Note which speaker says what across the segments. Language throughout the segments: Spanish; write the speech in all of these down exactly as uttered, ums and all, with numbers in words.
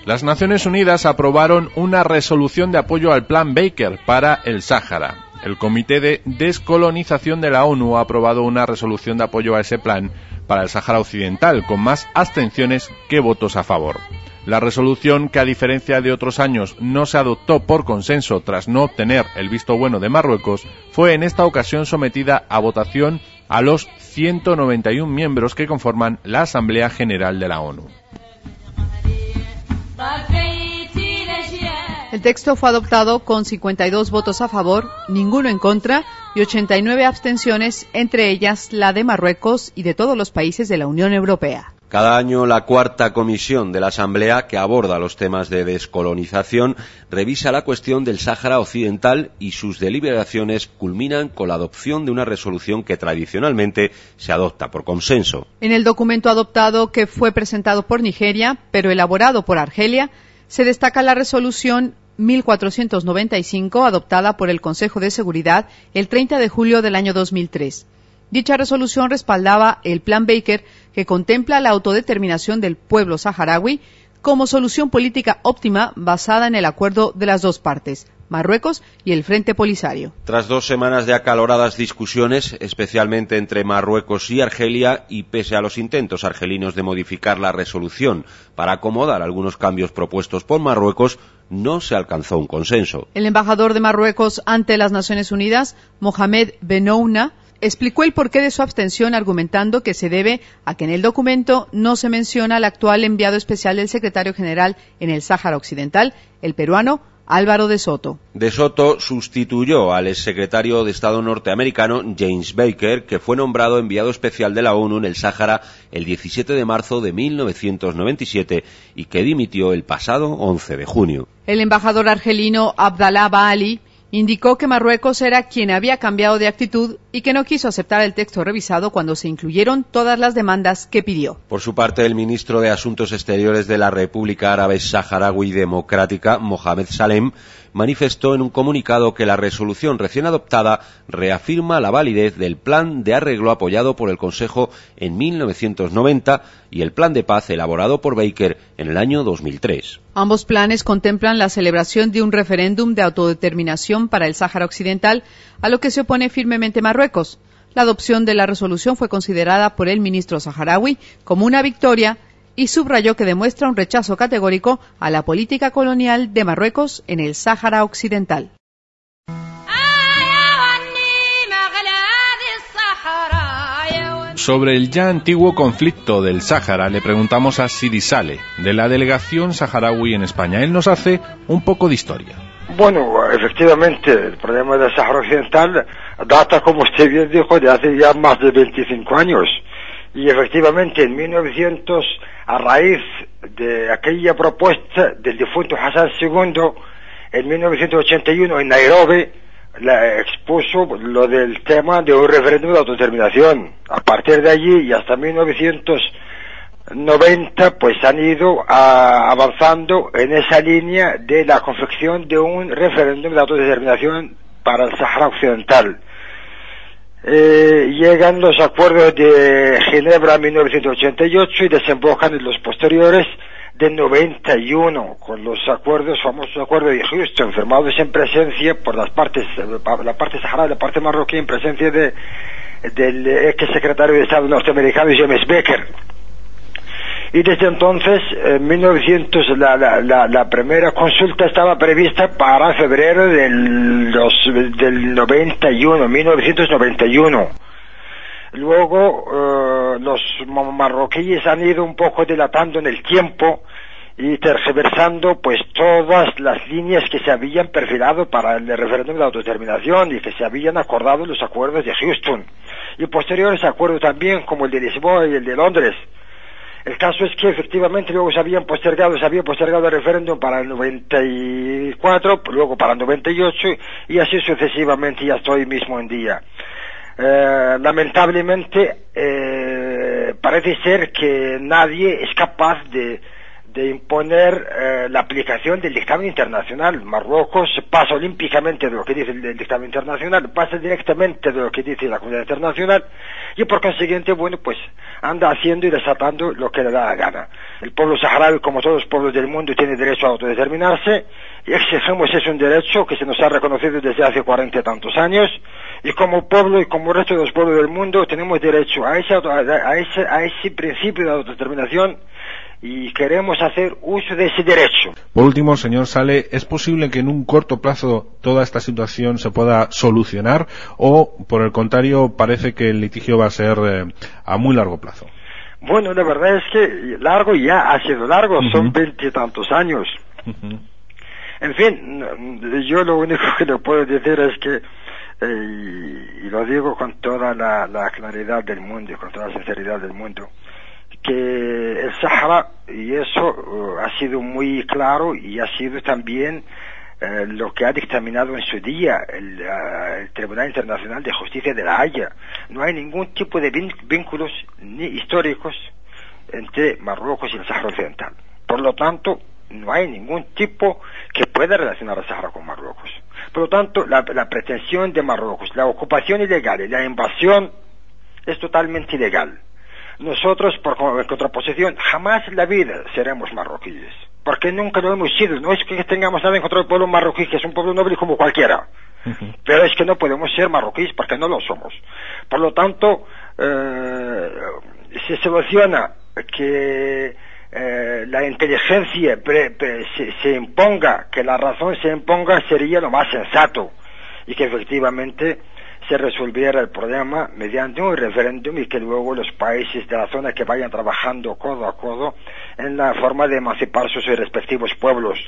Speaker 1: Las Naciones Unidas aprobaron una resolución de apoyo al Plan Baker para el Sáhara. El Comité de Descolonización de la ONU ha aprobado una resolución de apoyo a ese plan para el Sáhara Occidental, con más abstenciones que votos a favor. La resolución, que a diferencia de otros años no se adoptó por consenso tras no obtener el visto bueno de Marruecos, fue en esta ocasión sometida a votación a los ciento noventa y uno miembros que conforman la Asamblea General de la ONU.
Speaker 2: El texto fue adoptado con cincuenta y dos votos a favor, ninguno en contra y ochenta y nueve abstenciones, entre ellas la de Marruecos y de todos los países de la Unión Europea.
Speaker 3: Cada año la cuarta comisión de la Asamblea, que aborda los temas de descolonización, revisa la cuestión del Sáhara Occidental y sus deliberaciones culminan con la adopción de una resolución que tradicionalmente se adopta por consenso.
Speaker 2: En el documento adoptado, que fue presentado por Nigeria, pero elaborado por Argelia, se destaca la resolución mil cuatrocientos noventa y cinco, adoptada por el Consejo de Seguridad el treinta de julio del año dos mil tres. Dicha resolución respaldaba el Plan Baker, que contempla la autodeterminación del pueblo saharaui como solución política óptima basada en el acuerdo de las dos partes, Marruecos y el Frente Polisario.
Speaker 3: Tras dos semanas de acaloradas discusiones, especialmente entre Marruecos y Argelia, y pese a los intentos argelinos de modificar la resolución para acomodar algunos cambios propuestos por Marruecos, no se alcanzó un consenso.
Speaker 2: El embajador de Marruecos ante las Naciones Unidas, Mohamed Benouna, explicó el porqué de su abstención, argumentando que se debe a que en el documento no se menciona al actual enviado especial del secretario general en el Sáhara Occidental, el peruano Álvaro de Soto.
Speaker 3: De Soto sustituyó al exsecretario de Estado norteamericano James Baker, que fue nombrado enviado especial de la ONU en el Sáhara el diecisiete de marzo de mil novecientos noventa y siete y que dimitió el pasado once de junio.
Speaker 2: El embajador argelino Abdallah Baali indicó que Marruecos era quien había cambiado de actitud y que no quiso aceptar el texto revisado cuando se incluyeron todas las demandas que pidió.
Speaker 3: Por su parte, el ministro de Asuntos Exteriores de la República Árabe Saharaui Democrática, Mohamed Salem, manifestó en un comunicado que la resolución recién adoptada reafirma la validez del plan de arreglo apoyado por el Consejo en mil novecientos noventa y el plan de paz elaborado por Baker en el año dos mil tres.
Speaker 2: Ambos planes contemplan la celebración de un referéndum de autodeterminación para el Sáhara Occidental, a lo que se opone firmemente Marruecos. La adopción de la resolución fue considerada por el ministro saharaui como una victoria y subrayó que demuestra un rechazo categórico a la política colonial de Marruecos en el Sáhara Occidental.
Speaker 1: Sobre el ya antiguo conflicto del Sáhara le preguntamos a Sidi Saleh, de la delegación saharaui en España. Él nos hace un poco de historia.
Speaker 4: Bueno, efectivamente, el problema del Sáhara Occidental data, como usted bien dijo, de hace ya más de veinticinco años. Y efectivamente, en mil novecientos, a raíz de aquella propuesta del difunto Hassan segundo, en mil novecientos ochenta y uno, en Nairobi, la expuso lo del tema de un referéndum de autodeterminación. A partir de allí y hasta mil novecientos noventa, pues han ido a, avanzando en esa línea de la confección de un referéndum de autodeterminación para el Sáhara Occidental. Eh, llegan los acuerdos de Ginebra en mil novecientos ochenta y ocho y desembocan en los posteriores de noventa y uno, con los acuerdos, famosos acuerdos de Houston, firmados en presencia por las partes, la parte saharaui y la parte marroquí, en presencia de del ex secretario de Estado norteamericano James Baker. Y desde entonces, en mil novecientos, la, la, la, la primera consulta estaba prevista para febrero del, los, del noventa y uno, mil novecientos noventa y uno. Luego, eh, los marroquíes han ido un poco dilatando en el tiempo y tergiversando pues todas las líneas que se habían perfilado para el referéndum de autodeterminación y que se habían acordado en los acuerdos de Houston. Y posteriores acuerdos también, como el de Lisboa y el de Londres. El caso es que efectivamente luego se habían postergado, se había postergado el referéndum para el noventa y cuatro, luego para el noventa y ocho y así sucesivamente y hasta hoy mismo en día. Eh, lamentablemente eh, parece ser que nadie es capaz de, de imponer eh, la aplicación del dictamen internacional. Marruecos pasa olímpicamente de lo que dice el, el dictamen internacional, pasa directamente de lo que dice la comunidad internacional, y por consiguiente, bueno, pues anda haciendo y desatando lo que le da la gana. El pueblo saharaui, como todos los pueblos del mundo, tiene derecho a autodeterminarse, y exigimos es un derecho que se nos ha reconocido desde hace cuarenta y tantos años, y como pueblo y como el resto de los pueblos del mundo tenemos derecho a ese, a ese, a ese principio de autodeterminación, y queremos hacer uso de ese derecho.
Speaker 1: Por último, señor Saleh, ¿es posible que en un corto plazo toda esta situación se pueda solucionar, o por el contrario parece que el litigio va a ser eh, a muy largo plazo?
Speaker 4: Bueno, la verdad es que largo ya ha sido largo, uh-huh. Son veintitantos años. Uh-huh. En fin, yo lo único que le puedo decir es que, eh, y lo digo con toda la, la claridad del mundo y con toda la sinceridad del mundo, que el Sahara, y eso uh, ha sido muy claro y ha sido también uh, lo que ha dictaminado en su día el, uh, el Tribunal Internacional de Justicia de La Haya. No hay ningún tipo de vínculos ni históricos entre Marruecos y el Sahara Occidental. Por lo tanto, no hay ningún tipo que pueda relacionar al Sahara con Marruecos. Por lo tanto, la, la pretensión de Marruecos, la ocupación ilegal y la invasión es totalmente ilegal. Nosotros, por contraposición, jamás en la vida seremos marroquíes, porque nunca lo hemos sido. No es que tengamos nada en contra del pueblo marroquí, que es un pueblo noble como cualquiera, uh-huh. Pero es que no podemos ser marroquíes porque no lo somos. Por lo tanto, eh, se soluciona que eh, la inteligencia pre, pre, se, se imponga, que la razón se imponga, sería lo más sensato, y que efectivamente se resolviera el problema mediante un referéndum, y que luego los países de la zona que vayan trabajando codo a codo en la forma de emancipar sus respectivos pueblos.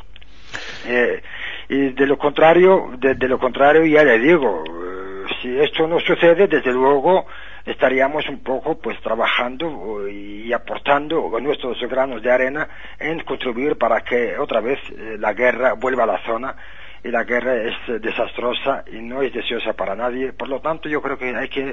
Speaker 4: Eh, y de lo contrario, de, de lo contrario ya le digo, eh, si esto no sucede, desde luego estaríamos un poco pues trabajando y aportando nuestros granos de arena en contribuir para que otra vez eh, la guerra vuelva a la zona. Y la guerra es desastrosa y no es deseosa para nadie. Por lo tanto, yo creo que hay que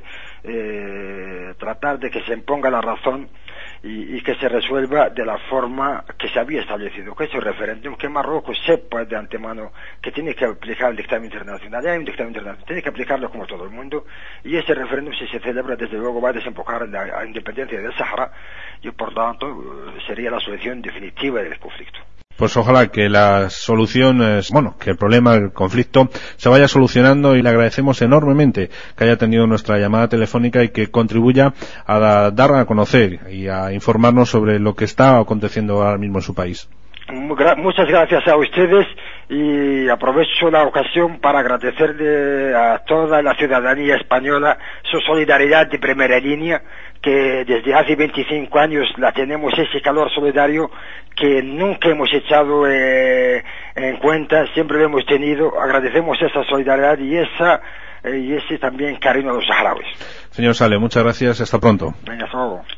Speaker 4: eh, tratar de que se imponga la razón y, y que se resuelva de la forma que se había establecido, que es el referéndum, que Marruecos sepa de antemano que tiene que aplicar el dictamen internacional. Ya hay un dictamen internacional, tiene que aplicarlo como todo el mundo, y ese referéndum, si se celebra, desde luego va a desembocar en la, la independencia del Sahara, y por lo tanto sería la solución definitiva del conflicto.
Speaker 1: Pues ojalá que la solución, es, bueno, que el problema, el conflicto, se vaya solucionando, y le agradecemos enormemente que haya tenido nuestra llamada telefónica y que contribuya a dar a conocer y a informarnos sobre lo que está aconteciendo ahora mismo en su país.
Speaker 4: Muchas gracias a ustedes, y aprovecho la ocasión para agradecerle a toda la ciudadanía española su solidaridad de primera línea, que desde hace veinticinco años la tenemos, ese calor solidario que nunca hemos echado eh, en cuenta, siempre lo hemos tenido. Agradecemos esa solidaridad y esa eh, y ese también cariño a los saharauis.
Speaker 1: Señor Saleh, muchas gracias, hasta pronto.
Speaker 4: Venga, hasta luego.